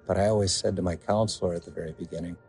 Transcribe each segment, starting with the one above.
But I always said to my counselor at the very beginning,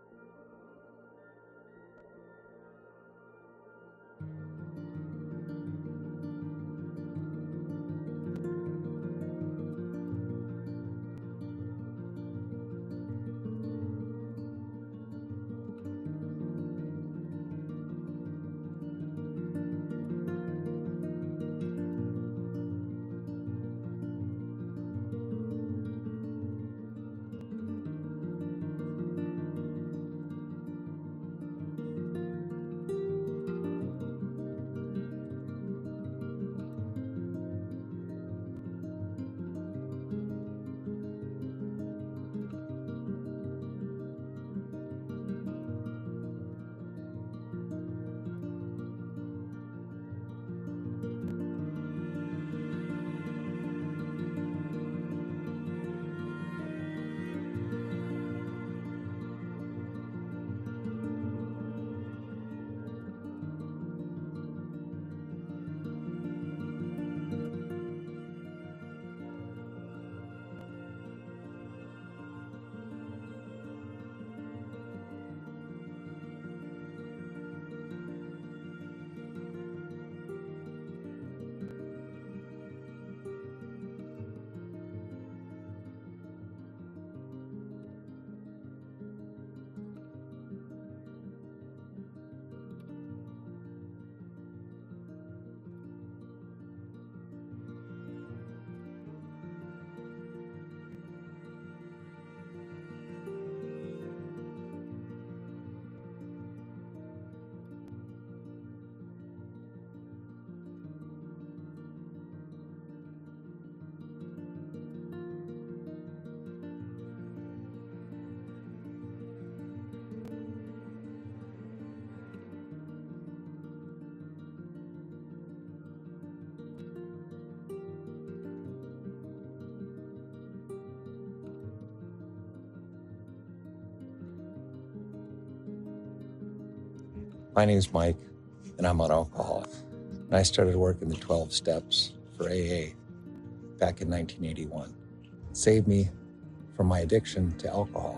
my name's Mike, and I'm an alcoholic. And I started working the 12 steps for AA back in 1981. It saved me from my addiction to alcohol.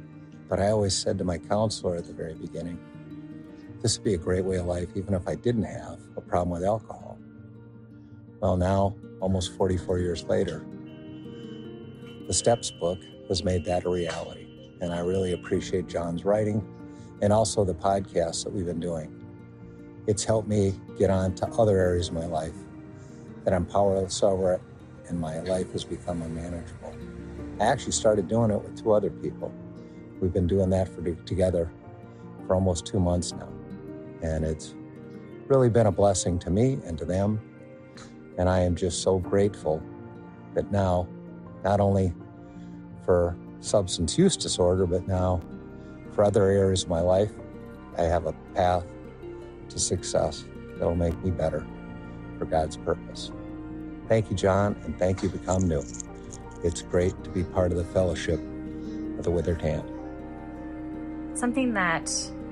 But I always said to my counselor at the very beginning, this would be a great way of life even if I didn't have a problem with alcohol. Well, now, almost 44 years later, the Steps book has made that a reality. And I really appreciate John's writing and also the podcasts that we've been doing. It's helped me get on to other areas of my life that I'm powerless over, and my life has become unmanageable. I actually started doing it with 2 other people. We've been doing that together for almost 2 months now. And it's really been a blessing to me and to them. And I am just so grateful that now, not only for substance use disorder, but now for other areas of my life, I have a path to success that will make me better for God's purpose. Thank you, John, and thank you, Become New. It's great to be part of the fellowship of the Withered Hand. Something that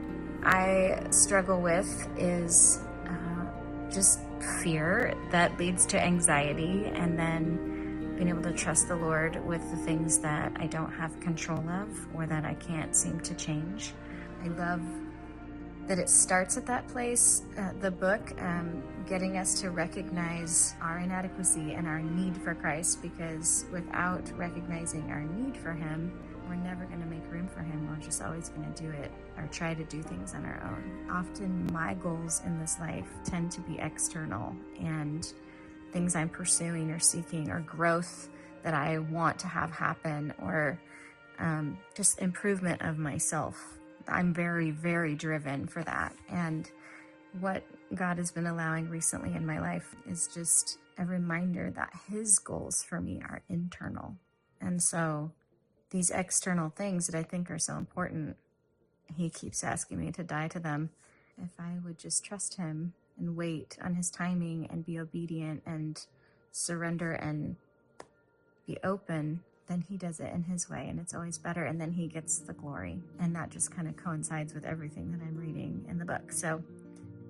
I struggle with is just fear that leads to anxiety, and then being able to trust the Lord with the things that I don't have control of or that I can't seem to change. I love that it starts at that place, the book, getting us to recognize our inadequacy and our need for Christ, because without recognizing our need for Him, we're never going to make room for Him. We're just always going to do it or try to do things on our own. Often my goals in this life tend to be external, and things I'm pursuing or seeking, or growth that I want to have happen, or just improvement of myself. I'm very, very driven for that. And what God has been allowing recently in my life is just a reminder that His goals for me are internal. And so these external things that I think are so important, He keeps asking me to die to them. If I would just trust Him and wait on His timing and be obedient and surrender and be open, then He does it in His way, and it's always better, and then He gets the glory. And that just kind of coincides with everything that I'm reading in the book. So,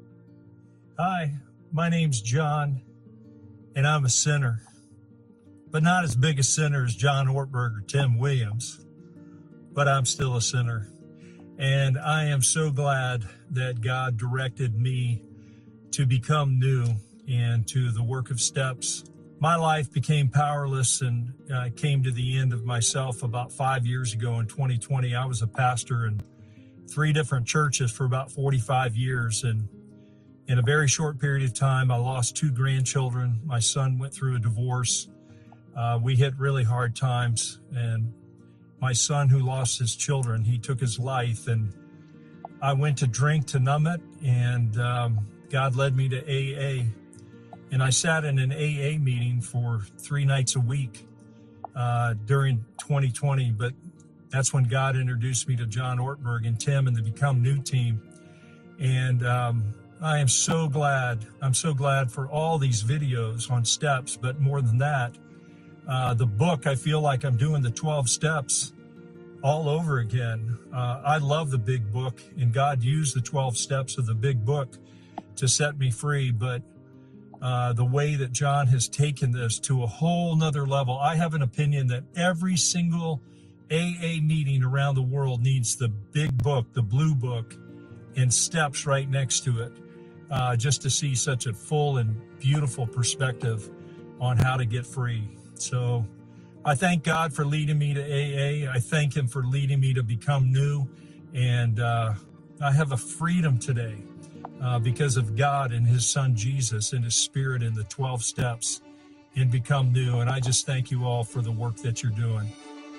hi, my name's John, and I'm a sinner. but not as big a sinner as John Ortberg or Tim Williams, but I'm still a sinner. And I am so glad that God directed me to become new and to the work of Steps. My life became powerless, and I came to the end of myself about 5 years ago in 2020. I was a pastor in 3 different churches for about 45 years. And in a very short period of time, I lost 2 grandchildren. My son went through a divorce. We hit really hard times. And my son, who lost his children, he took his life. And I went to drink to numb it. And God led me to AA. And I sat in an AA meeting for 3 nights a week during 2020. But that's when God introduced me to John Ortberg and Tim and the Become New team. And I am so glad. I'm so glad for all these videos on steps. But more than that, the book, I feel like I'm doing the 12 steps all over again. I love the big book, and God used the 12 steps of the big book to set me free. But the way that John has taken this to a whole nother level, I have an opinion that every single AA meeting around the world needs the big book, the blue book, and steps right next to it, just to see such a full and beautiful perspective on how to get free. So I thank God for leading me to AA. I thank him for leading me to become new. And I have a freedom today because of God and his son Jesus and his spirit in the 12 steps and become new. And I just thank you all for the work that you're doing.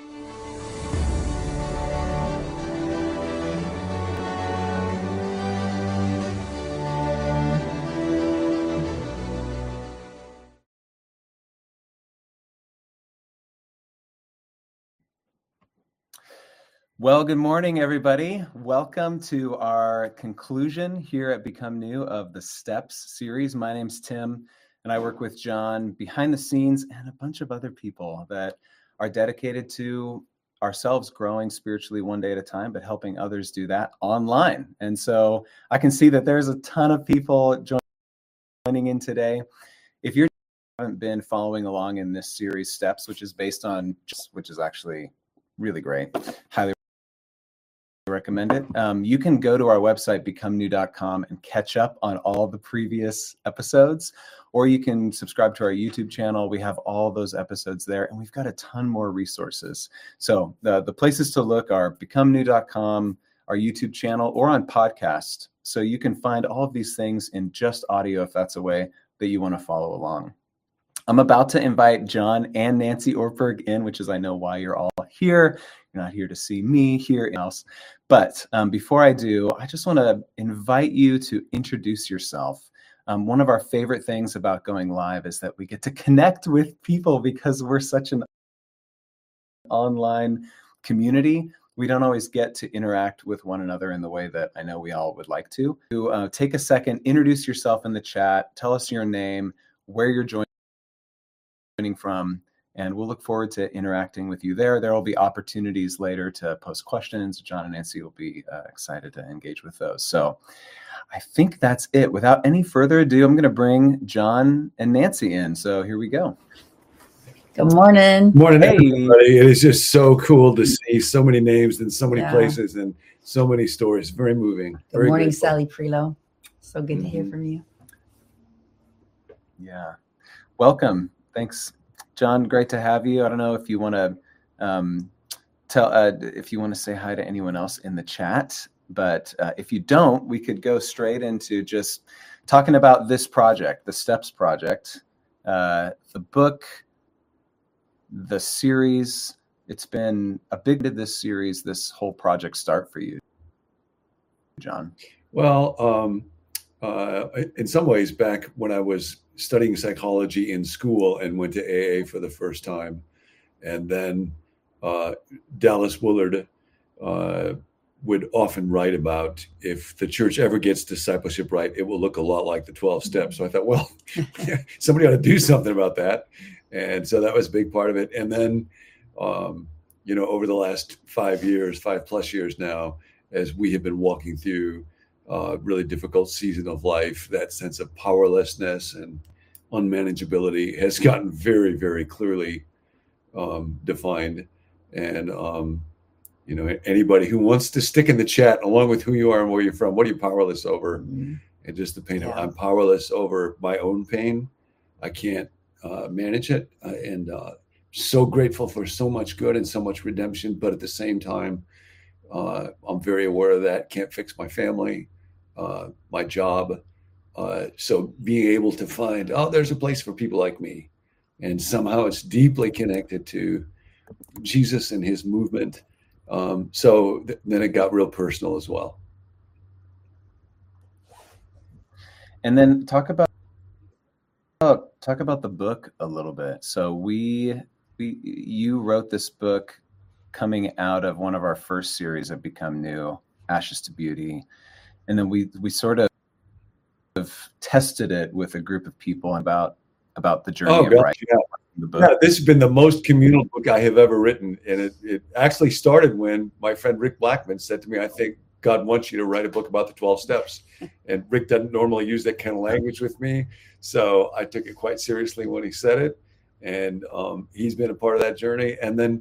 Well, good morning, everybody. Welcome to our conclusion here at Become New of the Steps series. My name's Tim, and I work with John behind the scenes and a bunch of other people that are dedicated to ourselves growing spiritually one day at a time, but helping others do that online. And so I can see that there's a ton of people joining in today. If you haven't been following along in this series, Steps, which is based on, which is actually really great, highly recommend it. You can go to our website, becomenew.com, and catch up on all the previous episodes, or you can subscribe to our YouTube channel. We have all those episodes there, and we've got a ton more resources. So the places to look are becomenew.com, our YouTube channel, or on podcast. So you can find all of these things in just audio if that's a way that you want to follow along. I'm about to invite John and Nancy Ortberg in, which is, I know, why you're all here. You're not here to see me here else. But before I do, I just want to invite you to introduce yourself. One of our favorite things about going live is that we get to connect with people because we're such an online community. We don't always get to interact with one another in the way that I know we all would like to. Take a second, introduce yourself in the chat, tell us your name, where you're joining from, and we'll look forward to interacting with you there. There will be opportunities later to post questions. John and Nancy will be excited to engage with those. So I think that's it. Without any further ado, I'm going to bring John and Nancy in. So here we go. Good morning. Morning, everybody. It is just so cool to see so many names in so many places and so many stories. Very moving. Good morning, grateful. Sally Prelo. So good to hear from you. Yeah. Welcome. Thanks, John. Great to have you. I don't know if you want to if you want to say hi to anyone else in the chat, but if you don't, we could go straight into just talking about this project, the Steps project, the book, the series. It's been a big did this series, this whole project start for you, John? Well, in some ways, back when I was studying psychology in school and went to AA for the first time, and then Dallas Willard would often write about, if the church ever gets discipleship right, it will look a lot like the 12 steps. So I thought, well, somebody ought to do something about that. And so that was a big part of it. And then, over the last 5+ years now, as we have been walking through really difficult season of life, that sense of powerlessness and unmanageability has gotten very, very clearly defined. And, anybody who wants to stick in the chat along with who you are and where you're from, what are you powerless over? Mm-hmm. And just the pain. I'm powerless over my own pain. I can't manage it. And so grateful for so much good and so much redemption. But at the same time, I'm very aware of that. Can't fix my family, my job. So being able to find, there's a place for people like me. And somehow it's deeply connected to Jesus and his movement. So then it got real personal as well. And then talk about the book a little bit. So you wrote this book coming out of one of our first series of Become New, Ashes to Beauty, and then we sort of tested it with a group of people about the journey of writing the book. Yeah, this has been the most communal book I have ever written, and it actually started when my friend Rick Blackman said to me, "I think God wants you to write a book about the 12 steps." And Rick doesn't normally use that kind of language with me. So I took it quite seriously when he said it. And he's been a part of that journey. And then,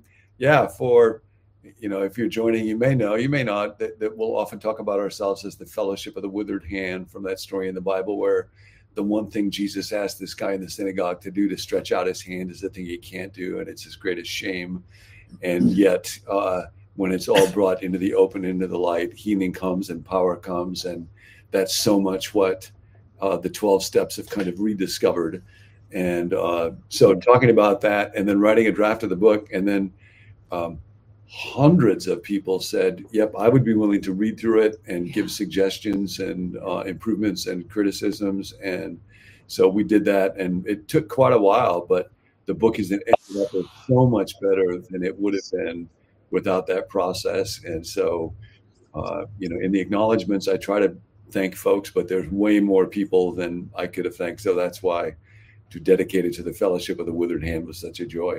if you're joining, you may know, you may not, that we'll often talk about ourselves as the fellowship of the withered hand from that story in the Bible, where the one thing Jesus asked this guy in the synagogue to do, to stretch out his hand, is the thing he can't do. And it's his greatest shame. And yet, when it's all brought into the open, into the light, healing comes and power comes. And that's so much what the 12 steps have kind of rediscovered. And so talking about that and then writing a draft of the book, and then hundreds of people said, yep, I would be willing to read through it and give suggestions and improvements and criticisms. And so we did that, and it took quite a while, but the book is ended up so much better than it would have been without that process. And so, in the acknowledgments, I try to thank folks, but there's way more people than I could have thanked. So that's why to dedicate it to the fellowship of the withered hand was such a joy.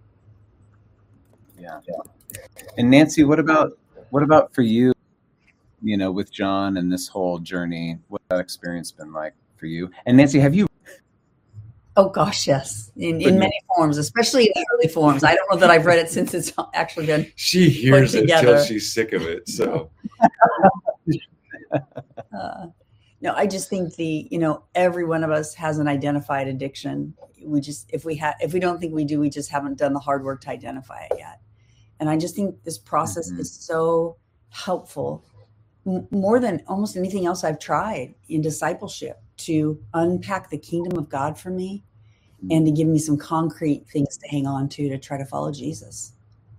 Yeah. And Nancy, what about for you, with John and this whole journey, what that experience been like for you? And Nancy, have you? Oh gosh, yes, in many forms, especially in the early forms. I don't know that I've read it since it's actually been. She hears it till she's sick of it. So. No, I just think every one of us has an identified addiction. We just, if we don't think we do, we just haven't done the hard work to identify it yet. And I just think this process is so helpful, more than almost anything else I've tried in discipleship, to unpack the kingdom of God for me and to give me some concrete things to hang on to try to follow Jesus.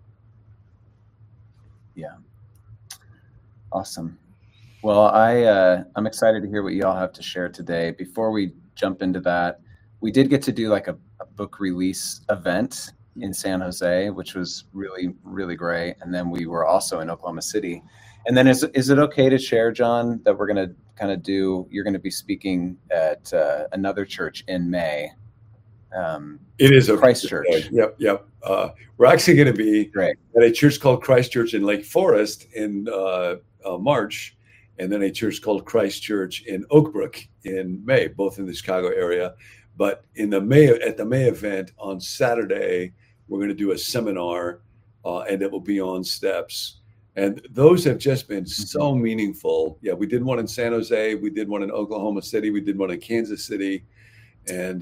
Yeah. Awesome. Well, I'm excited to hear what you all have to share today. Before we jump into that, we did get to do like a book release event in San Jose, which was really, really great. And then we were also in Oklahoma City. And then is it okay to share, John, that we're going to you're going to be speaking at another church in May? It is a Christ Church. Yep. We're actually going to be at a church called Christ Church in Lake Forest in March, and then a church called Christ Church in Oak Brook in May, both in the Chicago area. But at the May event on Saturday, we're going to do a seminar, and it will be on steps. And those have just been so meaningful. Yeah, we did one in San Jose, we did one in Oklahoma City, we did one in Kansas City, and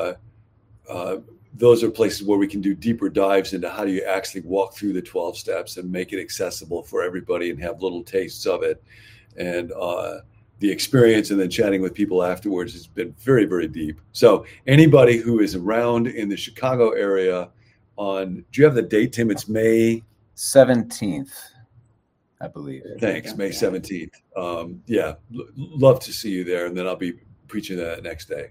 those are places where we can do deeper dives into how do you actually walk through the 12 steps and make it accessible for everybody and have little tastes of it. And the experience and then chatting with people afterwards has been very, very deep. So anybody who is around in the Chicago area do you have the date, Tim? It's May 17th, I believe. Thanks, May 17th. Love to see you there. And then I'll be preaching that next day.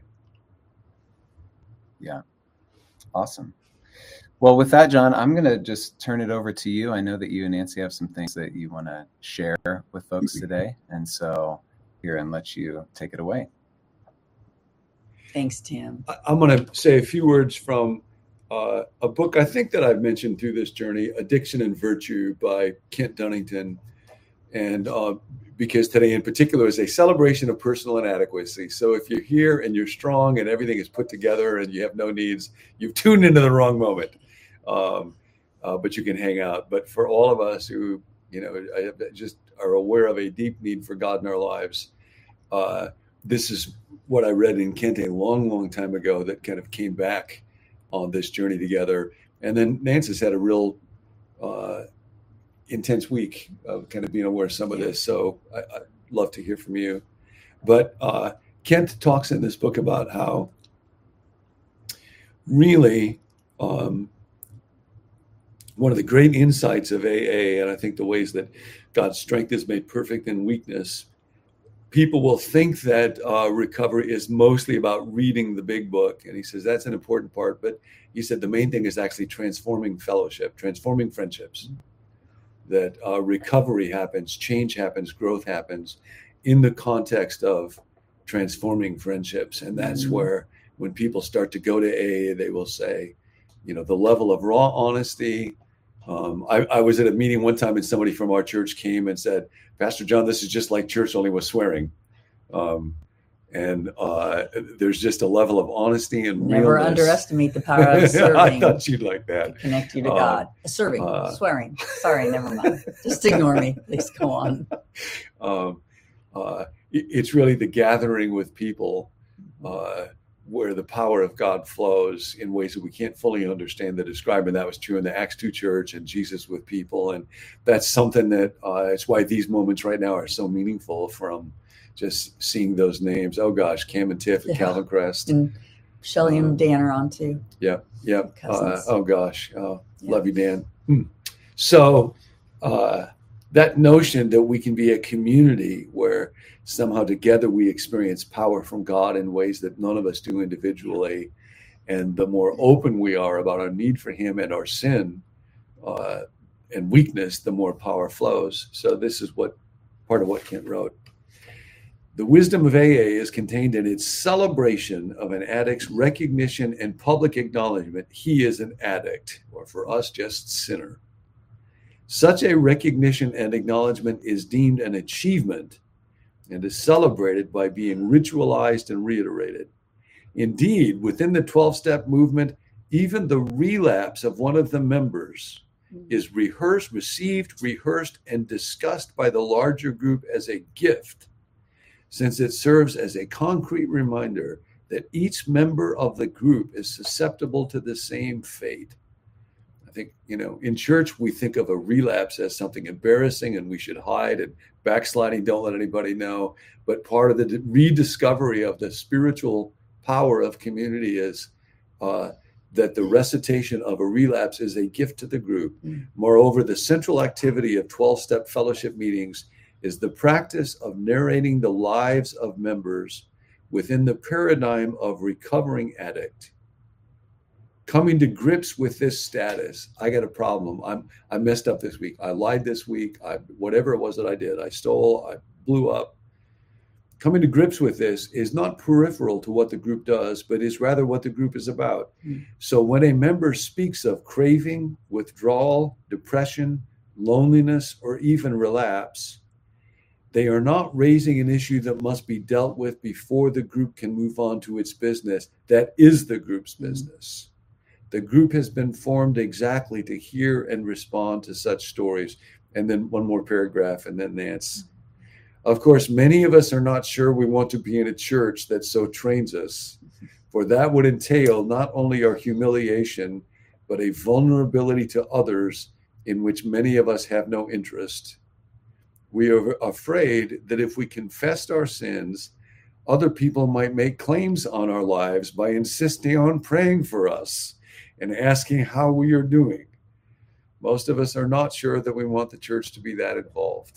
Yeah. Awesome. Well, with that, John, I'm going to just turn it over to you. I know that you and Nancy have some things that you want to share with folks today. And so here, and let you take it away. Thanks, Tim. I'm going to say a few words from a book I think that I've mentioned through this journey, Addiction and Virtue by Kent Dunnington. And because today in particular is a celebration of personal inadequacy. So if you're here and you're strong and everything is put together and you have no needs, you've tuned into the wrong moment. But you can hang out. But for all of us who, just are aware of a deep need for God in our lives, this is what I read in Kent a long, long time ago that kind of came back on this journey together. And then Nancy's had a real intense week of kind of being aware of some of this. So I'd love to hear from you. But Kent talks in this book about how really one of the great insights of AA, and I think the ways that God's strength is made perfect in weakness, people will think that recovery is mostly about reading the big book. And he says that's an important part. But he said the main thing is actually transforming fellowship, transforming friendships. That recovery happens, change happens, growth happens in the context of transforming friendships. And that's where when people start to go to AA, they will say, the level of raw honesty. I was at a meeting one time and somebody from our church came and said, Pastor John, this is just like church, only with swearing. And there's just a level of honesty and never realness. Underestimate the power of serving. I thought you'd like that. To connect you to God. Serving, swearing. Sorry, never mind. Just ignore me. Please go on. It's really the gathering with people where the power of God flows in ways that we can't fully understand to describe. And that was true in the Acts 2 church and Jesus with people. And that's something that it's why these moments right now are so meaningful, from just seeing those names. Oh gosh, Cam and Tiff and Calvin Crest. And Shelly and Dan are on too. Yeah. Oh gosh. Love you, Dan. So that notion that we can be a community where somehow together we experience power from God in ways that none of us do individually. And the more open we are about our need for him and our sin and weakness, the more power flows. So this is part of what Kent wrote. The wisdom of AA is contained in its celebration of an addict's recognition and public acknowledgement he is an addict, or for us, just sinner. Such a recognition and acknowledgement is deemed an achievement and is celebrated by being ritualized and reiterated. Indeed, within the 12-step movement, even the relapse of one of the members is received, rehearsed, and discussed by the larger group as a gift, since it serves as a concrete reminder that each member of the group is susceptible to the same fate. I think, in church, we think of a relapse as something embarrassing and we should hide, and backsliding, don't let anybody know. But part of the rediscovery of the spiritual power of community is that the recitation of a relapse is a gift to the group. Moreover, the central activity of 12-step fellowship meetings is the practice of narrating the lives of members within the paradigm of recovering addict. Coming to grips with this status. I got a problem. I messed up this week. I lied this week. Whatever it was that I did, I stole, I blew up. Coming to grips with this is not peripheral to what the group does, but is rather what the group is about. So when a member speaks of craving, withdrawal, depression, loneliness, or even relapse, they are not raising an issue that must be dealt with before the group can move on to its business. That is the group's business. The group has been formed exactly to hear and respond to such stories. And then one more paragraph, and then Nance. Of course, many of us are not sure we want to be in a church that so trains us, for that would entail not only our humiliation, but a vulnerability to others in which many of us have no interest. We are afraid that if we confessed our sins, other people might make claims on our lives by insisting on praying for us and asking how we are doing. Most of us are not sure that we want the church to be that involved.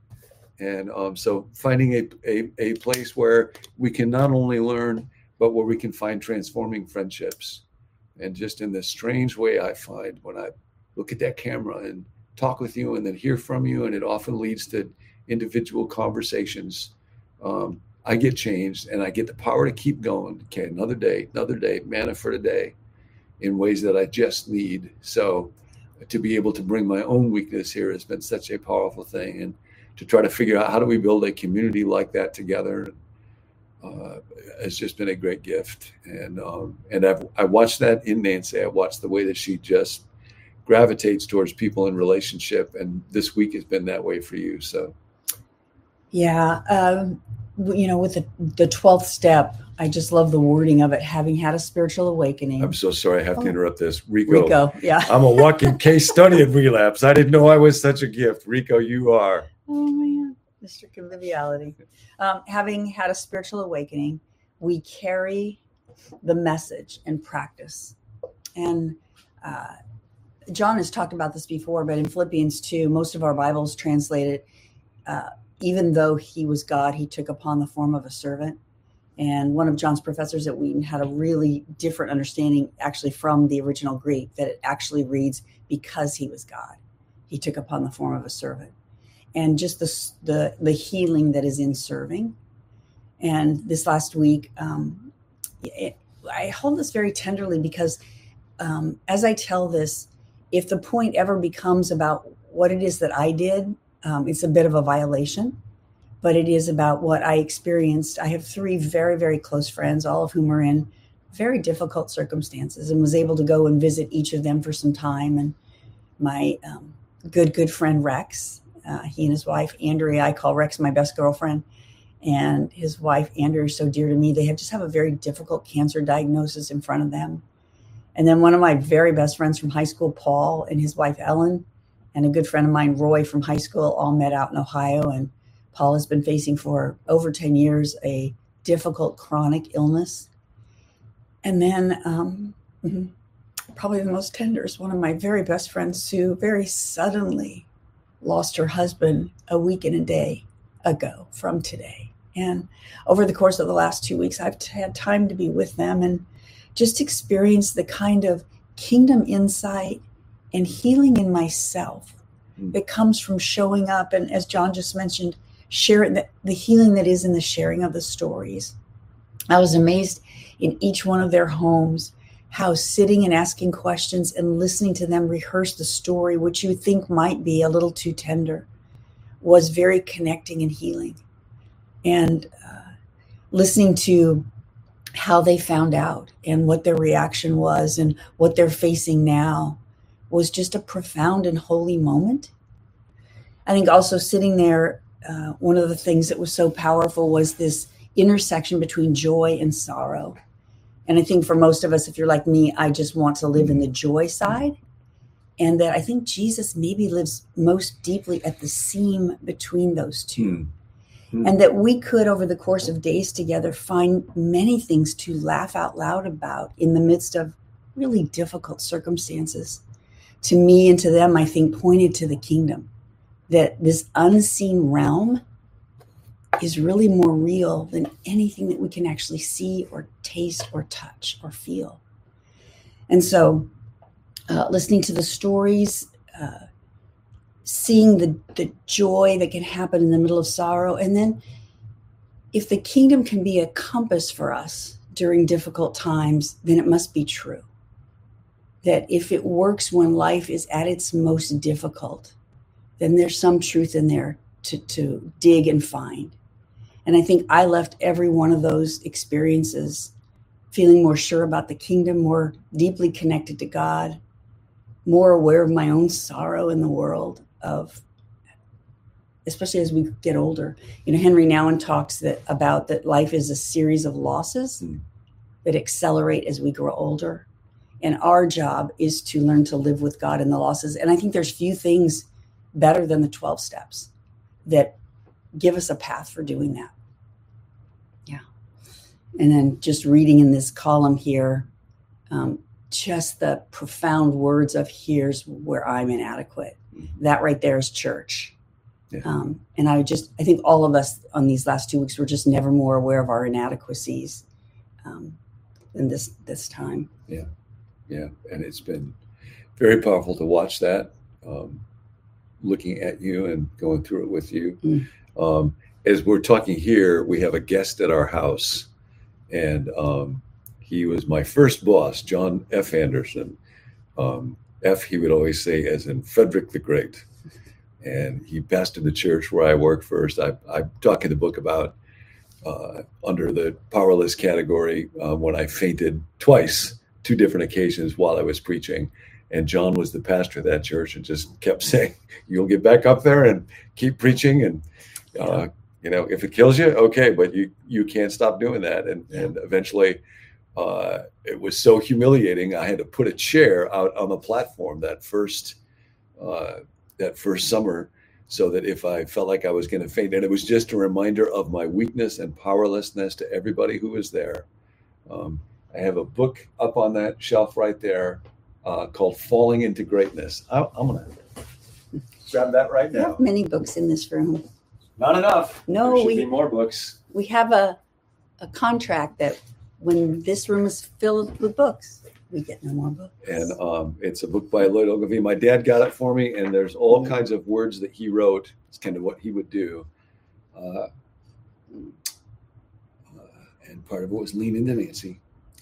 And so finding a place where we can not only learn, but where we can find transforming friendships. And just in this strange way I find when I look at that camera and talk with you and then hear from you, and it often leads to individual conversations. I get changed and I get the power to keep going. Okay, another day, manna for today, in ways that I just need. So to be able to bring my own weakness here has been such a powerful thing. And to try to figure out how do we build a community like that together. It's just been a great gift. And I watched that in Nancy. I watched the way that she just gravitates towards people in relationship. And this week has been that way for you. So. Yeah. With the 12th step, I just love the wording of it, having had a spiritual awakening. I'm so sorry. I have to interrupt this. Rico. Yeah. I'm a walking case study in relapse. I didn't know I was such a gift. Rico, you are. Oh, man. Mr. Conviviality. Having had a spiritual awakening, we carry the message and practice. And John has talked about this before, but in Philippians 2, most of our Bibles translated, even though he was God, he took upon the form of a servant. And one of John's professors at Wheaton had a really different understanding actually from the original Greek, that it actually reads, because he was God, he took upon the form of a servant. And just the healing that is in serving. And this last week, I hold this very tenderly because as I tell this, if the point ever becomes about what it is that I did, it's a bit of a violation, but it is about what I experienced. I have 3 very, very close friends, all of whom are in very difficult circumstances, and was able to go and visit each of them for some time. And my good friend Rex, he and his wife, Andrea, I call Rex my best girlfriend, and his wife, Andrea, is so dear to me. They just have a very difficult cancer diagnosis in front of them. And then one of my very best friends from high school, Paul, and his wife, Ellen, and a good friend of mine, Roy, from high school, all met out in Ohio. And Paul has been facing for over 10 years a difficult chronic illness. And then probably the most tender is one of my very best friends, Sue, very suddenly lost her husband a week and a day ago from today. And over the course of the last 2 weeks, I've had time to be with them and just experience the kind of kingdom insight and healing in myself that comes from showing up. And as John just mentioned, sharing the healing that is in the sharing of the stories. I was amazed in each one of their homes, how sitting and asking questions and listening to them rehearse the story, which you think might be a little too tender, was very connecting and healing. And listening to how they found out and what their reaction was and what they're facing now was just a profound and holy moment. I think also sitting there, one of the things that was so powerful was this intersection between joy and sorrow. And I think for most of us, if you're like me, I just want to live in the joy side. And that I think Jesus maybe lives most deeply at the seam between those two. And that we could, over the course of days together, find many things to laugh out loud about in the midst of really difficult circumstances. To me and to them, I think pointed to the kingdom, that this unseen realm is really more real than anything that we can actually see or taste or touch or feel. And so listening to the stories, seeing the joy that can happen in the middle of sorrow. And then if the kingdom can be a compass for us during difficult times, then it must be true. That if it works when life is at its most difficult, then there's some truth in there to dig and find. And I think I left every one of those experiences feeling more sure about the kingdom, more deeply connected to God, more aware of my own sorrow in the world, especially as we get older. Henry Nouwen talks about that life is a series of losses that accelerate as we grow older. And our job is to learn to live with God in the losses. And I think there's few things better than the 12 steps that give us a path for doing that. Yeah. And then just reading in this column here, just the profound words of here's where I'm inadequate. That right there is church. Yeah. And I think all of us on these last 2 weeks were just never more aware of our inadequacies than this time. Yeah. Yeah. And it's been very powerful to watch that, looking at you and going through it with you. As we're talking here, we have a guest at our house, and he was my first boss, John F. Anderson. F, he would always say, as in Frederick the Great. and he pastored the church where I work first. I talk in the book about under the powerless category when I fainted twice, 2 different occasions while I was preaching. And John was the pastor of that church and just kept saying, you'll get back up there and keep preaching. And, if it kills you, okay, but you can't stop doing that. And eventually it was so humiliating. I had to put a chair out on the platform that first summer, so that if I felt like I was going to faint, and it was just a reminder of my weakness and powerlessness to everybody who was there. I have a book up on that shelf right there called Falling into Greatness. I'm going to grab that right We now. have many books in this room. Not enough. No, there should be more books. We have a contract that when this room is filled with books, we get no more books. And it's a book by Lloyd Ogilvie. My dad got it for me, and there's all kinds of words that he wrote. It's kind of what he would do. And part of it was lean into Nancy.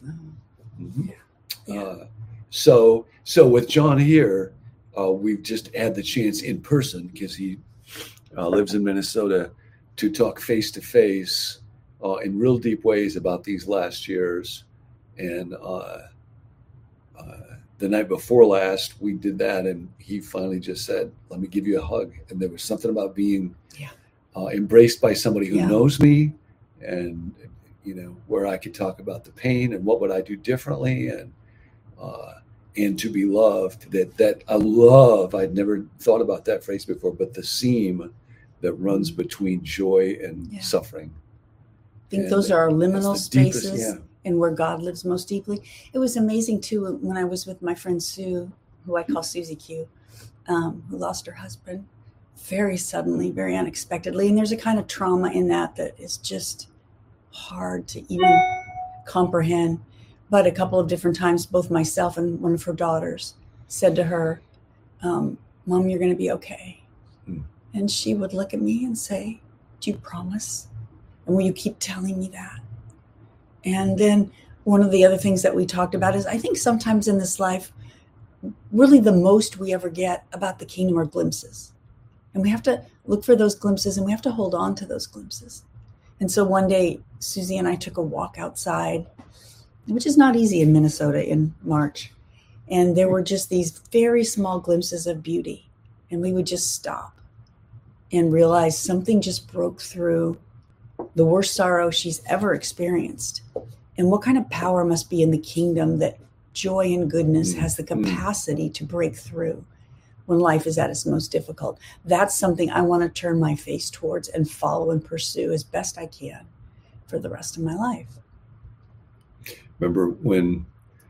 Mm-hmm. So with John here, we've just had the chance in person, because he lives in Minnesota, to talk face to face in real deep ways about these last years. And the night before last, we did that, and he finally just said, let me give you a hug. And there was something about being embraced by somebody who knows me, and where I could talk about the pain and what would I do differently, and to be loved. That I love, I'd never thought about that phrase before, but the seam that runs between joy and suffering. I think those are our liminal spaces, and where God lives most deeply. It was amazing too when I was with my friend Sue, who I call Susie Q, who lost her husband very suddenly, very unexpectedly. And there's a kind of trauma in that is just hard to even comprehend. But a couple of different times, both myself and one of her daughters said to her, Mom, you're going to be okay. And she would look at me and say, do you promise? And will you keep telling me that? And then one of the other things that we talked about is, I think sometimes in this life, really the most we ever get about the kingdom are glimpses. And we have to look for those glimpses, and we have to hold on to those glimpses. And so one day, Susie and I took a walk outside, which is not easy in Minnesota in March. And there were just these very small glimpses of beauty. And we would just stop and realize something just broke through the worst sorrow she's ever experienced. And what kind of power must be in the kingdom that joy and goodness has the capacity to break through when life is at its most difficult. That's something I want to turn my face towards and follow and pursue as best I can for the rest of my life. Remember when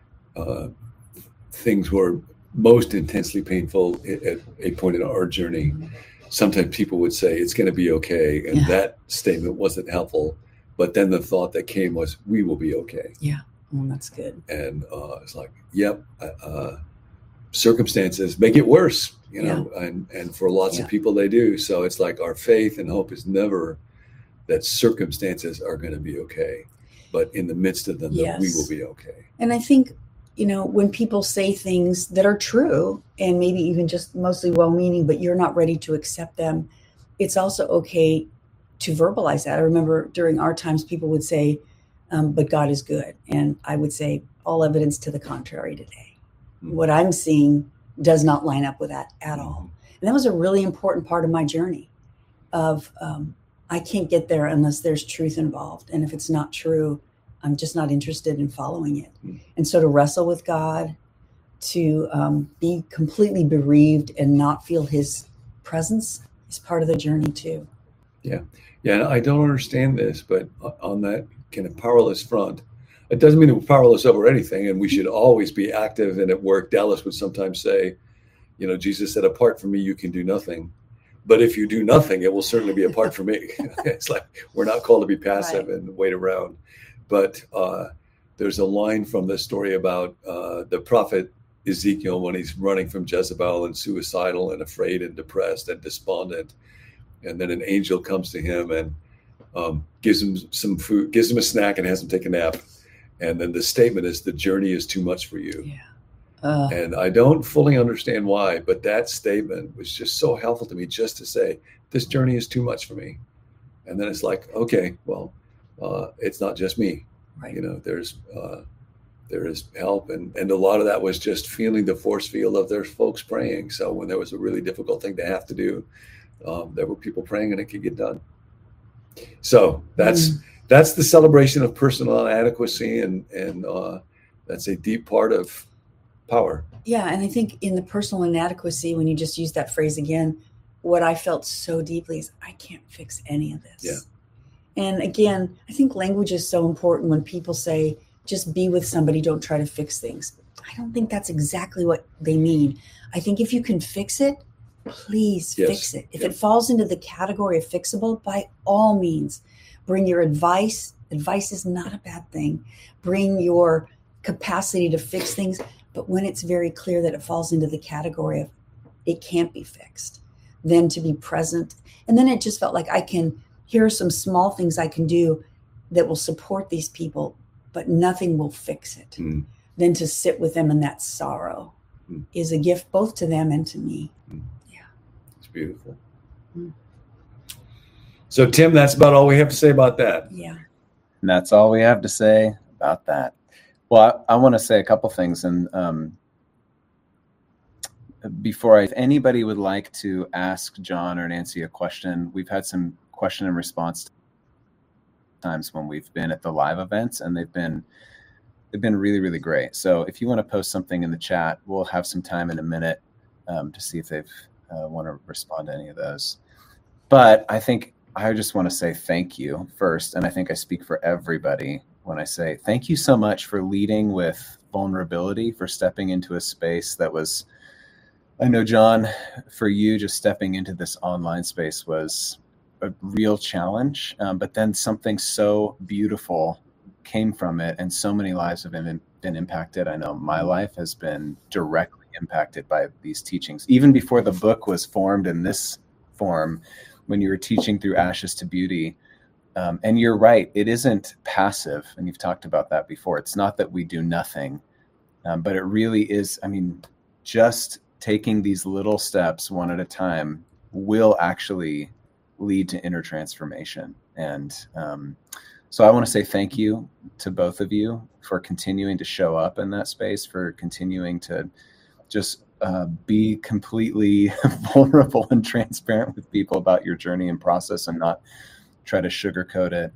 things were most intensely painful at a point in our journey, sometimes people would say, it's going to be okay. And that statement wasn't helpful. But then the thought that came was, we will be okay. Yeah. Well, that's good. And it's like, circumstances make it worse, and for lots of people they do. So it's like our faith and hope is never that circumstances are going to be okay, but in the midst of them, that we will be okay. And I think, when people say things that are true and maybe even just mostly well-meaning, but you're not ready to accept them, it's also okay to verbalize that. I remember during our times, people would say, but God is good. And I would say, all evidence to the contrary today. What I'm seeing does not line up with that at all. And that was a really important part of my journey of, I can't get there unless there's truth involved. And if it's not true, I'm just not interested in following it. And so to wrestle with God, to be completely bereaved and not feel his presence is part of the journey too. Yeah. And I don't understand this, but on that kind of powerless front, it doesn't mean we're powerless over anything, and we should always be active and at work. Dallas would sometimes say, Jesus said, apart from me, you can do nothing. But if you do nothing, it will certainly be apart from me. It's like, we're not called to be passive and wait around. But there's a line from the story about the prophet Ezekiel when he's running from Jezebel and suicidal and afraid and depressed and despondent. And then an angel comes to him and gives him some food, gives him a snack, and has him take a nap. And then the statement is, the journey is too much for you. Yeah. And I don't fully understand why, but that statement was just so helpful to me, just to say, this journey is too much for me. And then it's like, okay, well, it's not just me. Right. You know, there is help. And a lot of that was just feeling the force field of their folks praying. So when there was a really difficult thing to have to do, there were people praying and it could get done. So that's the celebration of personal inadequacy, and that's a deep part of power. Yeah, and I think in the personal inadequacy, when you just use that phrase again, what I felt so deeply is I can't fix any of this. Yeah. And again, I think language is so important. When people say, just be with somebody, don't try to fix things. I don't think that's exactly what they mean. I think if you can fix it, please fix it. If it falls into the category of fixable, by all means, bring your advice. Advice is not a bad thing. Bring your capacity to fix things. But when it's very clear that it falls into the category of it can't be fixed, then to be present. And then it just felt like here are some small things I can do that will support these people, but nothing will fix it. Then to sit with them in that sorrow is a gift both to them and to me. Yeah. It's beautiful. So Tim, that's about all we have to say about that. Yeah. And that's all we have to say about that. Well, I want to say a couple things. And if anybody would like to ask John or Nancy a question, we've had some question and response times when we've been at the live events, and they've been really, really great. So if you want to post something in the chat, we'll have some time in a minute to see if they want to respond to any of those. But I think I just want to say thank you first. And I think I speak for everybody when I say thank you so much for leading with vulnerability, for stepping into a space that was, I know, John, for you, just stepping into this online space was a real challenge. But then something so beautiful came from it, and so many lives have been impacted. I know my life has been directly impacted by these teachings. Even before the book was formed in this form, when you were teaching through Ashes to Beauty, and you're right, it isn't passive, and you've talked about that before. It's not that we do nothing, but it really is. I mean, just taking these little steps one at a time will actually lead to inner transformation. And so I want to say thank you to both of you for continuing to show up in that space, for continuing to just be completely vulnerable and transparent with people about your journey and process, and not try to sugarcoat it,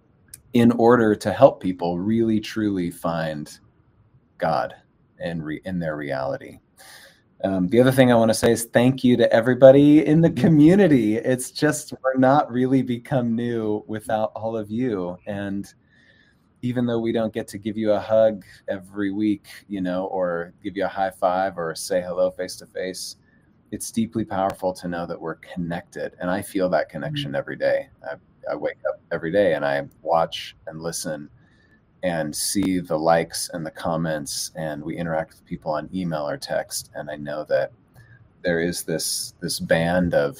in order to help people really truly find God in their reality. The other thing I want to say is thank you to everybody in the community. It's just, we're not really Become New without all of you. And even though we don't get to give you a hug every week, or give you a high five or say hello face to face, it's deeply powerful to know that we're connected. And I feel that connection every day. I wake up every day and I watch and listen and see the likes and the comments, and we interact with people on email or text. And I know that there is this band of,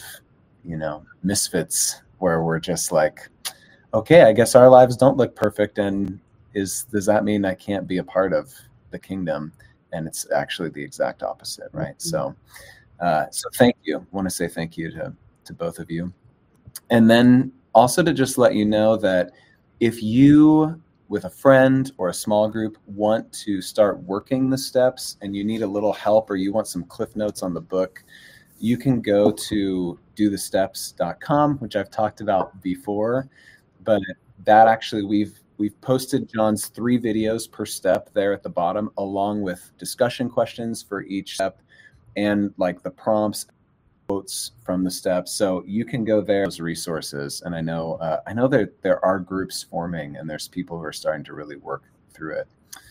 misfits where we're just like, okay, I guess our lives don't look perfect. And does that mean I can't be a part of the kingdom? And it's actually the exact opposite, right? So thank you. I want to say thank you to both of you. And then also to just let you know that if you, with a friend or a small group, want to start working the steps and you need a little help, or you want some cliff notes on the book, you can go to dothesteps.com, which I've talked about before. But that actually, we've posted John's 3 videos per step there at the bottom, along with discussion questions for each step and like the prompts, quotes from the steps. So you can go there, those resources. And I know there are groups forming, and there's people who are starting to really work through it.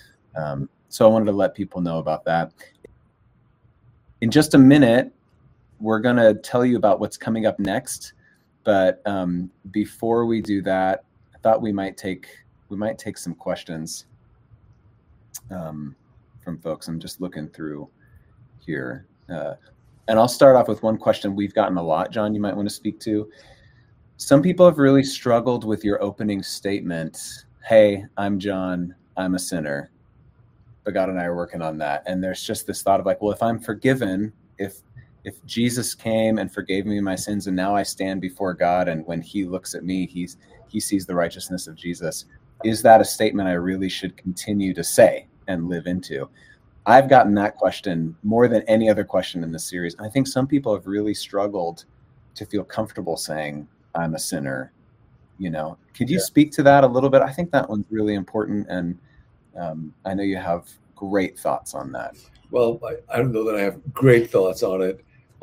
So I wanted to let people know about that. In just a minute, we're going to tell you about what's coming up next. But before we do that, I thought we might take some questions from folks. I'm just looking through here. And I'll start off with one question we've gotten a lot, John, you might want to speak to. Some people have really struggled with your opening statement, hey, I'm John, I'm a sinner. but God and I are working on that. And there's just this thought of like, well, if I'm forgiven, if Jesus came and forgave me my sins, and now I stand before God, and when he looks at me, he sees the righteousness of Jesus. Is that a statement I really should continue to say and live into? I've gotten that question more than any other question in this series. I think some people have really struggled to feel comfortable saying, I'm a sinner. Could you speak to that a little bit? I think that one's really important. And I know you have great thoughts on that. Well, I don't know that I have great thoughts on it.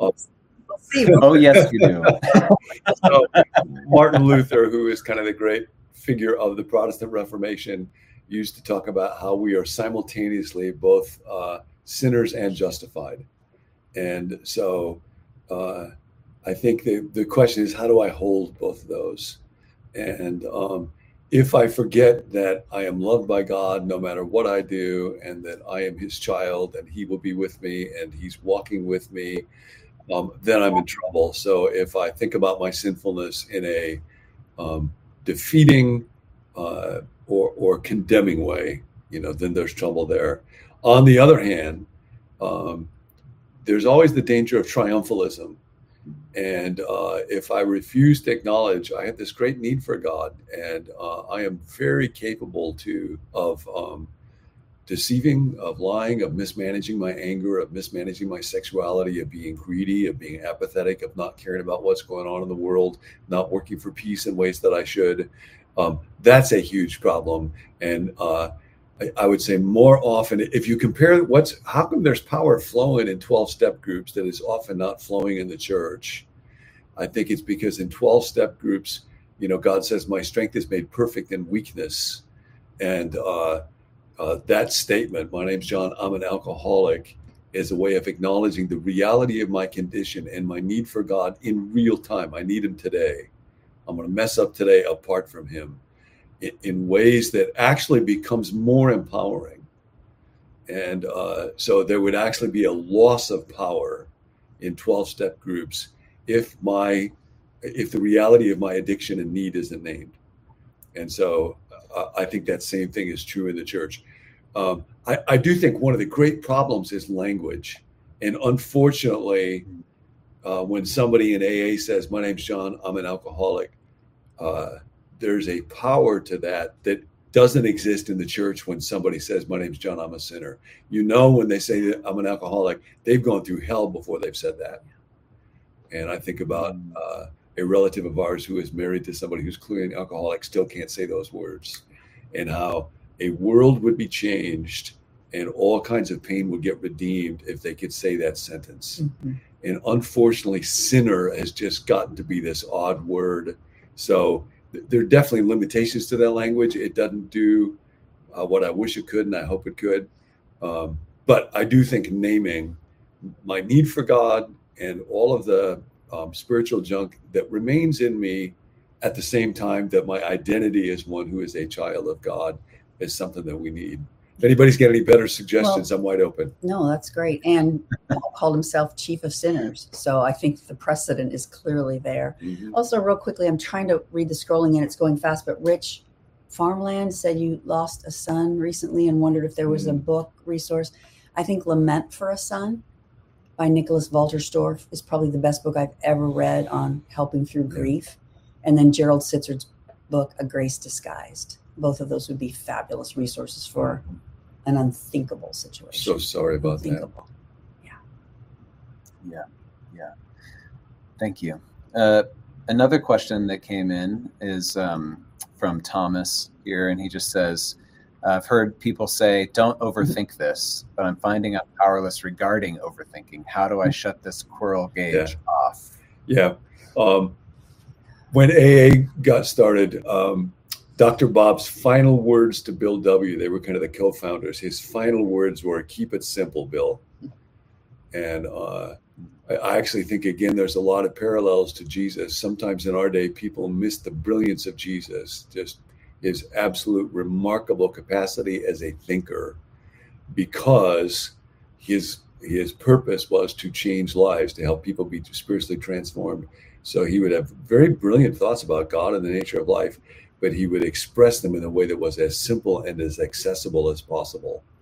Oh, yes, you do. So, Martin Luther, who is kind of the great figure of the Protestant Reformation, used to talk about how we are simultaneously both sinners and justified. And so I think the question is, how do I hold both of those? And if I forget that I am loved by God no matter what I do, and that I am his child and he will be with me and he's walking with me, then I'm in trouble. So if I think about my sinfulness in a defeating or condemning way, then there's trouble there. On the other hand, there's always the danger of triumphalism. And if I refuse to acknowledge I have this great need for God, and I am very capable of deceiving, of lying, of mismanaging my anger, of mismanaging my sexuality, of being greedy, of being apathetic, of not caring about what's going on in the world, not working for peace in ways that I should, that's a huge problem. And I would say more often, if you compare how come there's power flowing in 12-step groups that is often not flowing in the church? I think it's because in 12-step groups, God says, my strength is made perfect in weakness. And that statement, my name's John, I'm an alcoholic, is a way of acknowledging the reality of my condition and my need for God in real time. I need him today. I'm going to mess up today apart from him, in ways that actually becomes more empowering. And so there would actually be a loss of power in 12-step groups if the reality of my addiction and need isn't named. And so I think that same thing is true in the church. I do think one of the great problems is language. And unfortunately, when somebody in AA says, my name's John, I'm an alcoholic, there's a power to that doesn't exist in the church when somebody says, my name's John, I'm a sinner. When they say that I'm an alcoholic, they've gone through hell before they've said that. And I think about a relative of ours who is married to somebody who's clearly an alcoholic, still can't say those words, and how a world would be changed and all kinds of pain would get redeemed if they could say that sentence. Mm-hmm. And unfortunately, sinner has just gotten to be this odd word. So there are definitely limitations to that language. It doesn't do what I wish it could, and I hope it could. But I do think naming my need for God and all of the spiritual junk that remains in me at the same time that my identity as one who is a child of God is something that we need. If anybody's got any better suggestions, I'm wide open. No, that's great. And Paul called himself chief of sinners. So I think the precedent is clearly there. Mm-hmm. Also, real quickly, I'm trying to read the scrolling and it's going fast, but Rich Farmland said you lost a son recently and wondered if there was a book resource. I think Lament for a Son by Nicholas Walterstorff is probably the best book I've ever read on helping through grief. And then Gerald Sitzer's book, A Grace Disguised. Both of those would be fabulous resources for an unthinkable situation. So sorry about that. Yeah. Thank you. Another question that came in is from Thomas here, and he just says, I've heard people say, don't overthink this, but I'm finding out powerless regarding overthinking. How do I shut this squirrel gauge off? Yeah. When AA got started, Dr. Bob's final words to Bill W., they were kind of the co-founders. His final words were, keep it simple, Bill. And I actually think, again, there's a lot of parallels to Jesus. Sometimes in our day, people miss the brilliance of Jesus, just his absolute remarkable capacity as a thinker, because his purpose was to change lives, to help people be spiritually transformed. So he would have very brilliant thoughts about God and the nature of life, but he would express them in a way that was as simple and as accessible as possible.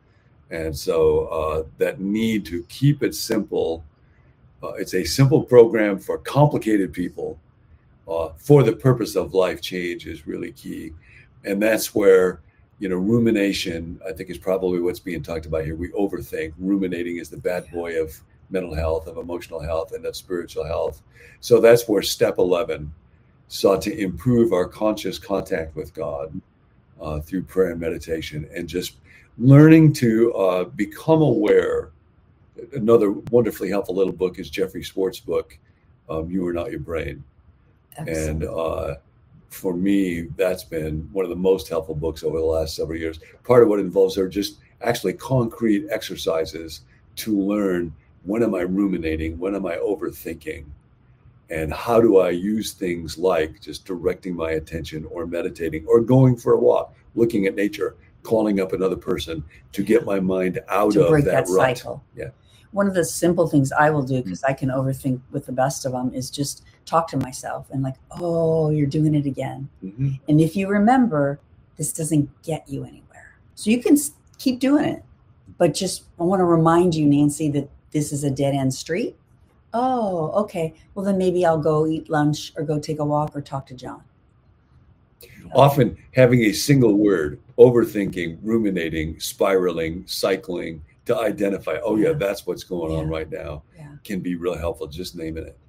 And so that need to keep it simple. It's a simple program for complicated people for the purpose of life change is really key. And that's where, rumination, I think, is probably what's being talked about here. We overthink. Ruminating is the bad boy of mental health, of emotional health, and of spiritual health. So that's where step 11 sought to improve our conscious contact with God through prayer and meditation, and just learning to become aware. Another wonderfully helpful little book is Jeffrey Schwartz's book, You Are Not Your Brain. Excellent. And for me, that's been one of the most helpful books over the last several years. Part of what it involves are just actually concrete exercises to learn, when am I ruminating? When am I overthinking? And how do I use things like just directing my attention or meditating or going for a walk, looking at nature, calling up another person to get my mind out of break that rut. cycle. Yeah. One of the simple things I will do, because I can overthink with the best of them, is just talk to myself and like, oh, you're doing it again. Mm-hmm. And if you remember, this doesn't get you anywhere. So you can keep doing it. But just, I want to remind you, Nancy, that this is a dead end street. Oh, okay. Well, then maybe I'll go eat lunch or go take a walk or talk to John. Often having a single word, overthinking, ruminating, spiraling, cycling, to identify, oh yeah, that's what's going on right now, can be real helpful, just naming it.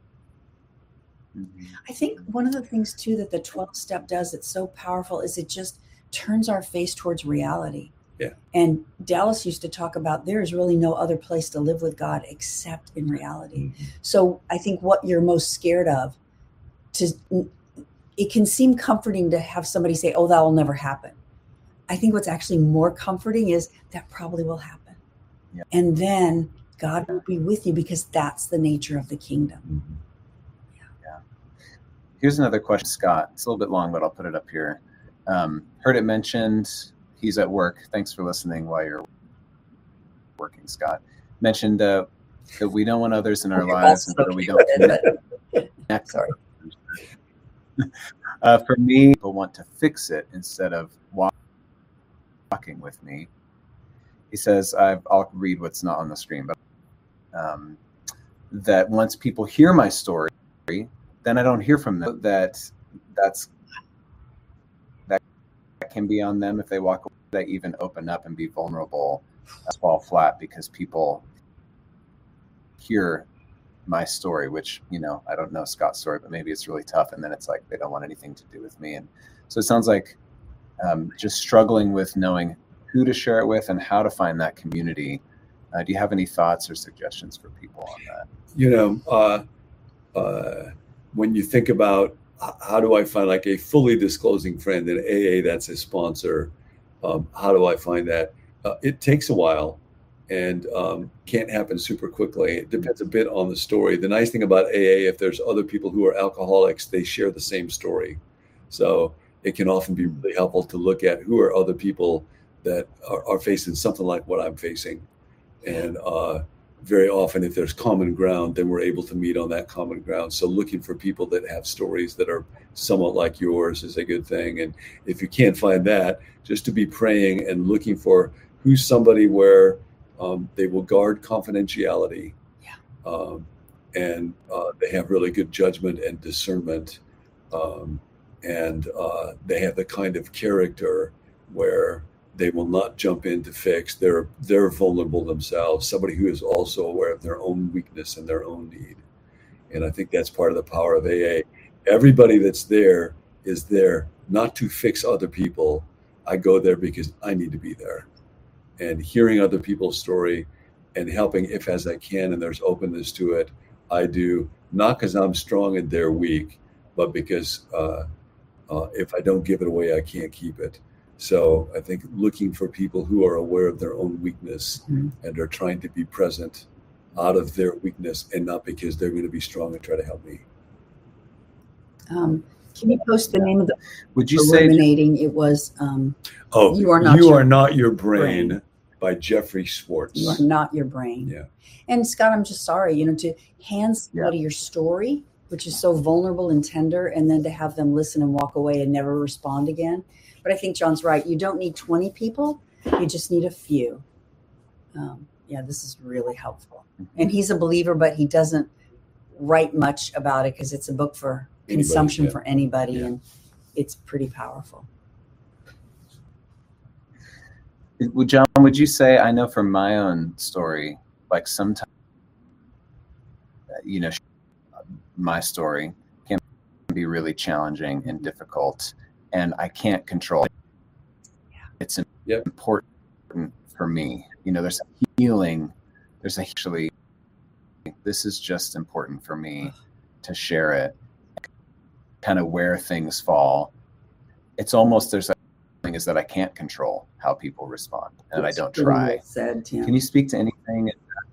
I think one of the things too that the 12th step does that's so powerful is it just turns our face towards reality. Yeah. And Dallas used to talk about there is really no other place to live with God except in reality. Mm-hmm. So I think what you're most scared of, it can seem comforting to have somebody say, oh, that will never happen. I think what's actually more comforting is that probably will happen. Yeah. And then God will be with you because that's the nature of the kingdom. Mm-hmm. Yeah. Here's another question, Scott. It's a little bit long, but I'll put it up here. Heard it mentioned. He's at work. Thanks for listening while you're working, Scott. Mentioned that we don't want others in our lives and that we don't connect. Sorry. For me, people want to fix it instead of walking with me. He says, I'll read what's not on the screen, but that once people hear my story, then I don't hear from them. That can be on them if they walk away. They even open up and be vulnerable, fall flat because people hear my story, which, I don't know Scott's story, but maybe it's really tough. And then it's like, they don't want anything to do with me. And so it sounds like just struggling with knowing who to share it with and how to find that community. Do you have any thoughts or suggestions for people on that? When you think about how do I find like a fully disclosing friend in AA that's a sponsor, how do I find that? It takes a while and can't happen super quickly. It depends a bit on the story. The nice thing about AA, if there's other people who are alcoholics, they share the same story. So it can often be really helpful to look at who are other people that are facing something like what I'm facing. And very often, if there's common ground, then we're able to meet on that common ground. So looking for people that have stories that are somewhat like yours is a good thing. And if you can't find that, just to be praying and looking for who's somebody where they will guard confidentiality. Yeah. And they have really good judgment and discernment. And they have the kind of character where they will not jump in to fix. They're vulnerable themselves, somebody who is also aware of their own weakness and their own need. And I think that's part of the power of AA. Everybody that's there is there not to fix other people. I go there because I need to be there. And hearing other people's story and helping if as I can, and there's openness to it, I do, not because I'm strong and they're weak, but because if I don't give it away, I can't keep it. So I think looking for people who are aware of their own weakness and are trying to be present out of their weakness and not because they're going to be strong and try to help me. Can you post the name of the Would you say ruminating? It was You Are Not Your Brain by Jeffrey Schwartz. You Are Not Your Brain. Yeah. And Scott, I'm just sorry, to hand somebody your story, which is so vulnerable and tender, and then to have them listen and walk away and never respond again. But I think John's right. You don't need 20 people. You just need a few. this is really helpful. And he's a believer, but he doesn't write much about it because it's a book for consumption for anybody, and it's pretty powerful. John, would you say, I know from my own story, like sometimes, my story can be really challenging and difficult, and I can't control it. It's important for me. There's a healing. This is just important for me to share it, kind of where things fall. It's almost, there's a thing is that I can't control how people respond, and I don't try. Said, Tim. Can you speak to anything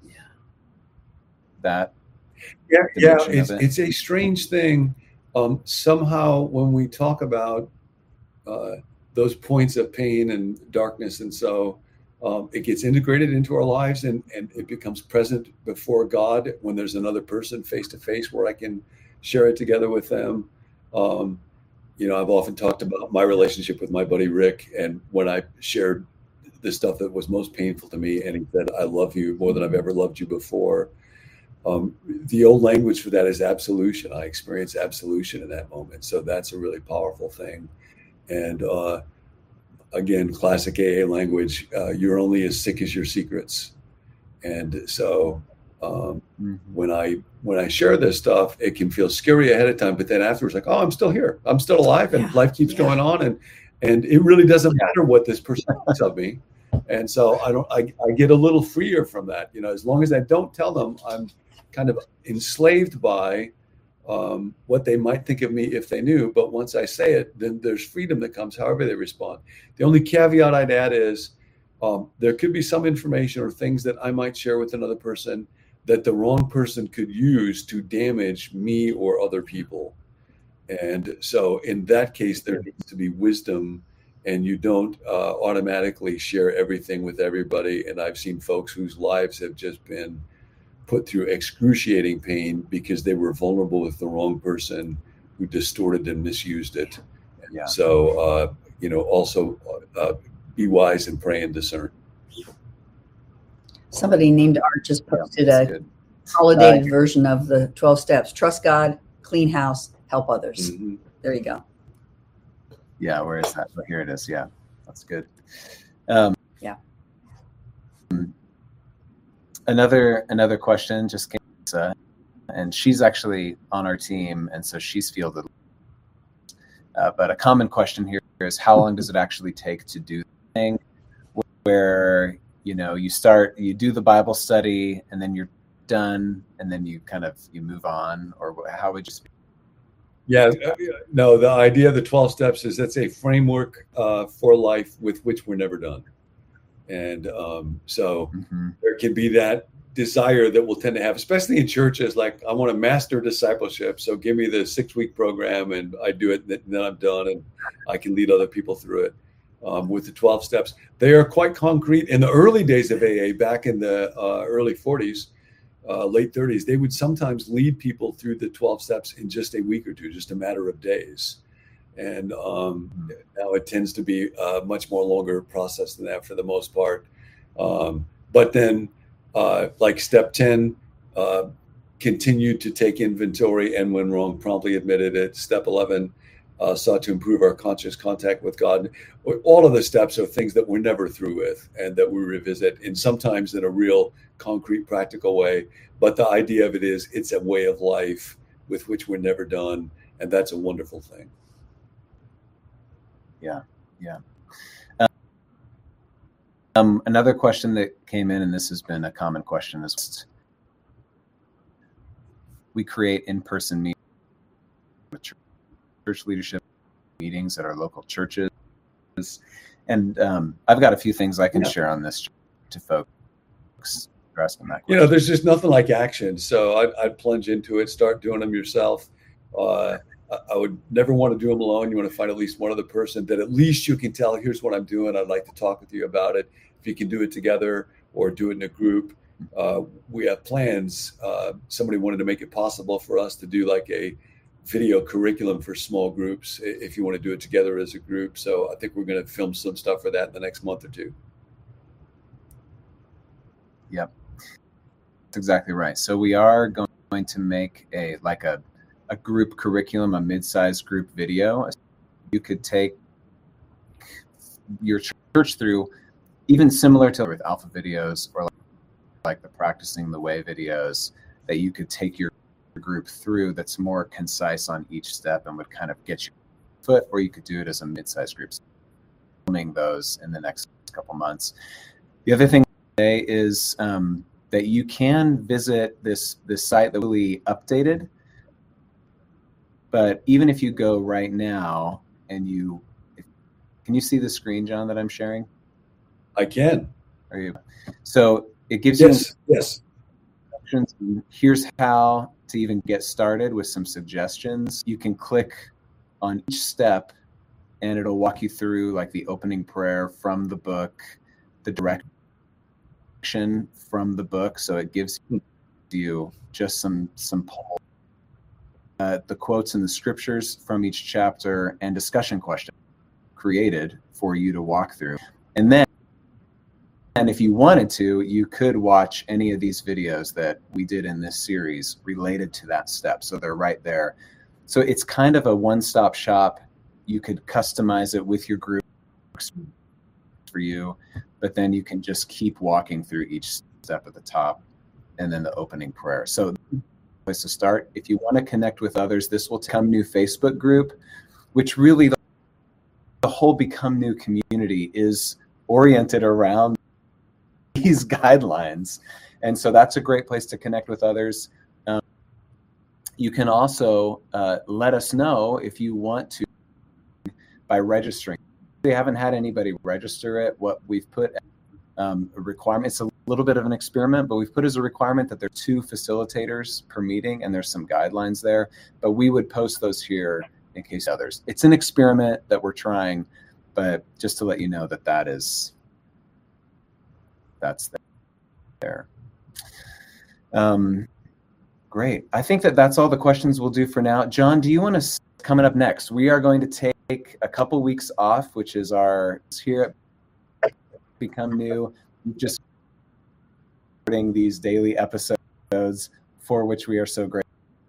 that? It's a strange thing. Somehow when we talk about those points of pain and darkness, and so it gets integrated into our lives, and it becomes present before God when there's another person face to face where I can share it together with them. I've often talked about my relationship with my buddy Rick, and when I shared the stuff that was most painful to me, and he said, "I love you more than I've ever loved you before." The old language for that is absolution. I experience absolution in that moment. So that's a really powerful thing. And again, classic AA language, you're only as sick as your secrets. And so when I share this stuff, it can feel scary ahead of time, but then afterwards, like, oh, I'm still here. I'm still alive, and life keeps going on. And it really doesn't matter what this person thinks of me. And so I get a little freer from that. As long as I don't tell them, I'm kind of enslaved by what they might think of me if they knew. But once I say it, then there's freedom that comes however they respond. The only caveat I'd add is there could be some information or things that I might share with another person that the wrong person could use to damage me or other people. And so in that case, there needs to be wisdom, and you don't automatically share everything with everybody. And I've seen folks whose lives have just been put through excruciating pain because they were vulnerable with the wrong person who distorted and misused it. Yeah. So, also be wise and pray and discern. Somebody named Art just posted a consolidated version of the 12 steps. Trust God, clean house, help others. Mm-hmm. There you go. Yeah, where is that? Oh, here it is. Yeah, that's good. Another question just came, and she's actually on our team, and so she's fielded. But a common question here is, how long does it actually take to do the thing where you do the Bible study and then you're done, and then you move on, or how would you speak? Yeah, no, the idea of the 12 steps is that's a framework for life with which we're never done. And there can be that desire that we'll tend to have, especially in churches, like, I want to master discipleship. So give me the 6-week program and I do it, and then I'm done and I can lead other people through it. With the 12 steps, they are quite concrete. In the early days of AA, back in the early 40s, late 30s, they would sometimes lead people through the 12 steps in just a week or two, just a matter of days. And now it tends to be a much more longer process than that for the most part. But then like step 10, continued to take inventory, and when wrong, promptly admitted it. Step 11, sought to improve our conscious contact with God. All of the steps are things that we're never through with and that we revisit, and sometimes in a real concrete, practical way. But the idea of it is it's a way of life with which we're never done. And that's a wonderful thing. Yeah. Another question that came in, and this has been a common question, is we create in-person meetings with church leadership meetings at our local churches. And I've got a few things I can share on this to folks asking that question. There's just nothing like action. So I'd plunge into it, start doing them yourself. I would never want to do them alone. You want to find at least one other person that at least you can tell, here's what I'm doing. I'd like to talk with you about it. If you can do it together or do it in a group, we have plans. Somebody wanted to make it possible for us to do like a video curriculum for small groups if you want to do it together as a group. So I think we're going to film some stuff for that in the next month or two. Yep. That's exactly right. So we are going to make a group curriculum, a mid-sized group video. You could take your church through, even similar to with alpha videos or like the Practicing the Way videos, that you could take your group through that's more concise on each step and would kind of get you foot, or you could do it as a mid-sized group. Filming those in the next couple months. The other thing today is that you can visit this site that we updated. But even if you go right now and can you see the screen, John, that I'm sharing? I can. Are you? So it gives Yes. instructions. Here's how to even get started with some suggestions. You can click on each step and it'll walk you through like the opening prayer from the book, the direction from the book. So it gives you just some polls, the quotes and the scriptures from each chapter, and discussion questions created for you to walk through. And then, if you wanted to, you could watch any of these videos that we did in this series related to that step. So they're right there. So it's kind of a one-stop shop. You could customize it with your group for you, but then you can just keep walking through each step at the top and then the opening prayer. So place to start. If you want to connect with others, this will Become New Facebook group, which really the whole Become New community is oriented around these guidelines. And so that's a great place to connect with others. You can also let us know if you want to by registering. We haven't had anybody register it. What we've put a requirement, it's a little bit of an experiment, but we've put as a requirement that there are 2 facilitators per meeting, and there's some guidelines there, but we would post those here in case others. It's an experiment that we're trying, but just to let you know that's there. Great. I think that's all the questions we'll do for now. John, do you want to, coming up next, we are going to take a couple weeks off, which is our here at Become New, just recording these daily episodes for which we are so grateful.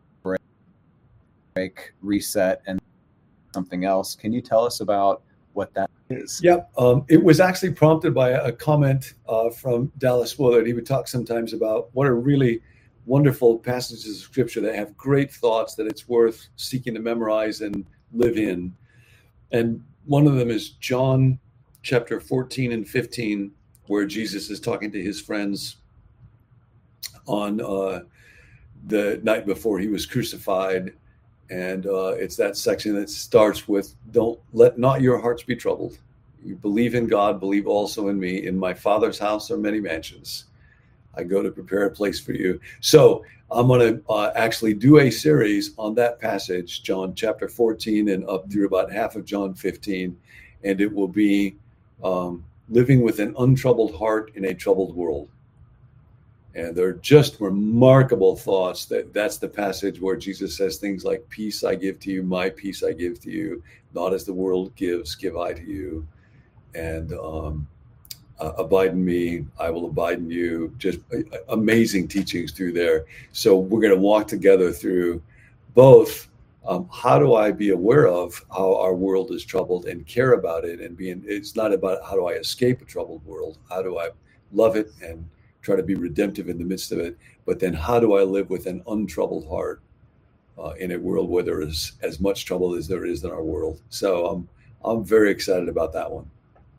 Break, reset, and something else. Can you tell us about what that is? Yep. It was actually prompted by a comment from Dallas Willard. He would talk sometimes about what are really wonderful passages of scripture that have great thoughts that it's worth seeking to memorize and live in. And one of them is John chapter 14 and 15, where Jesus is talking to his friends on the night before he was crucified. And it's that section that starts with, "Don't let not your hearts be troubled. You believe in God, believe also in me. In my Father's house are many mansions. I go to prepare a place for you." So I'm going to actually do a series on that passage, John chapter 14 and up through about half of John 15. And it will be living with an untroubled heart in a troubled world. And they're just remarkable thoughts. That's the passage where Jesus says things like, "Peace I give to you, my peace I give to you. Not as the world gives, give I to you. And abide in me, I will abide in you." Just amazing teachings through there. So we're going to walk together through both how do I be aware of how our world is troubled and care about it, and it's not about how do I escape a troubled world, how do I love it and try to be redemptive in the midst of it, but then how do I live with an untroubled heart in a world where there is as much trouble as there is in our world. So I'm very excited about that one.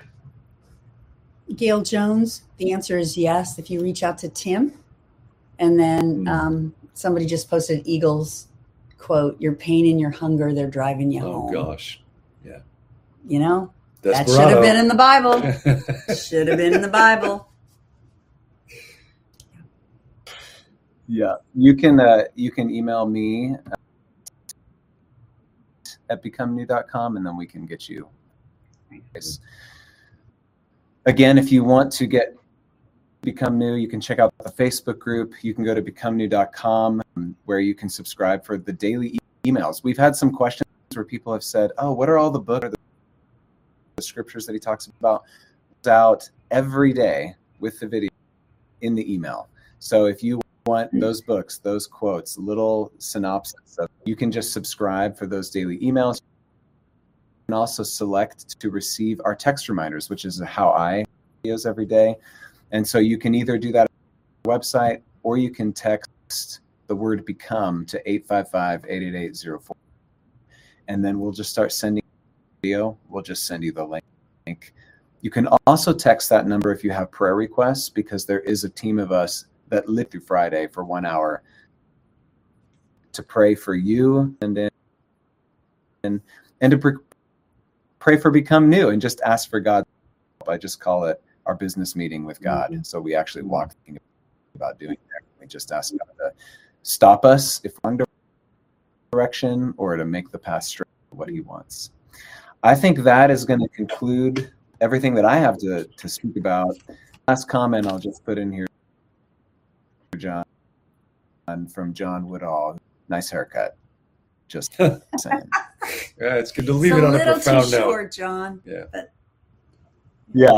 Gail Jones, the answer is yes. If you reach out to Tim, and then somebody just posted Eagles quote, "Your pain and your hunger, they're driving you home." Oh gosh. Yeah. You know, Desperado. That should have been in the Bible. Should have been in the Bible. Yeah, you can email me at becomenew.com, and then we can get you. Again, if you want to get Become New, you can check out the Facebook group. You can go to becomenew.com, where you can subscribe for the daily emails. We've had some questions where people have said, "Oh, what are all the books or the scriptures that he talks about?" It's out every day with the video in the email. So if you want those books, those quotes, little synopsis, you can just subscribe for those daily emails, and also select to receive our text reminders, which is how I videos every day. And so you can either do that on our website, or you can text the word become to 855-888-04. And then we'll just start sending video. We'll just send you the link. You can also text that number if you have prayer requests, because there is a team of us that live through Friday for 1 hour to pray for you and to pray for Become New, and just ask for God's help. I just call it our business meeting with God. And so we actually walk about doing that. We just ask God to stop us if we're wrong direction, or to make the path straight what he wants. I think that is going to conclude everything that I have to speak about. Last comment I'll just put in here, John, from John Woodall. Nice haircut. Just saying. Yeah, it's good to leave it on a profound note. Short, John. Yeah. But... Yeah.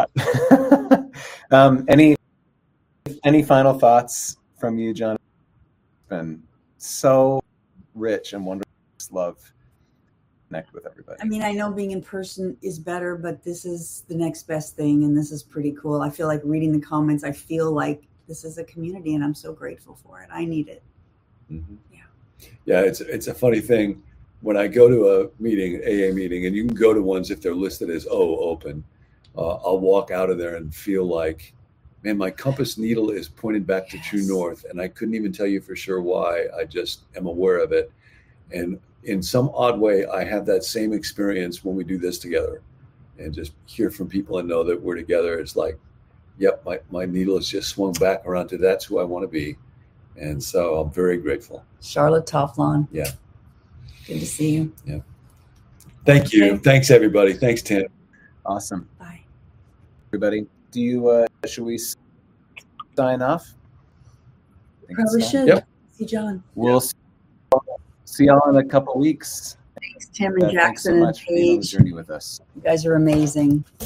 Any final thoughts from you, John? It's been so rich and wonderful. Just love to connect with everybody. I mean, I know being in person is better, but this is the next best thing, and this is pretty cool. I feel like reading the comments, I feel like this is a community, and I'm so grateful for it. I need it. Mm-hmm. Yeah, it's a funny thing. When I go to a meeting, AA meeting, and you can go to ones if they're listed as open, I'll walk out of there and feel like, man, my compass needle is pointed back to true north, and I couldn't even tell you for sure why. I just am aware of it. And in some odd way, I have that same experience when we do this together, and just hear from people and know that we're together. It's like, yep, my needle has just swung back around to that's who I want to be. And so I'm very grateful. Charlotte Tofflon. Yeah. Good to see you. Yeah. Thank you. Okay. Thanks, everybody. Thanks, Tim. Awesome. Bye. Everybody, should we sign off? Probably should. Yep. See John. We'll see y'all in a couple weeks. Thanks, Tim and Jackson thanks so much and for being on the Paige. journey with us. You guys are amazing.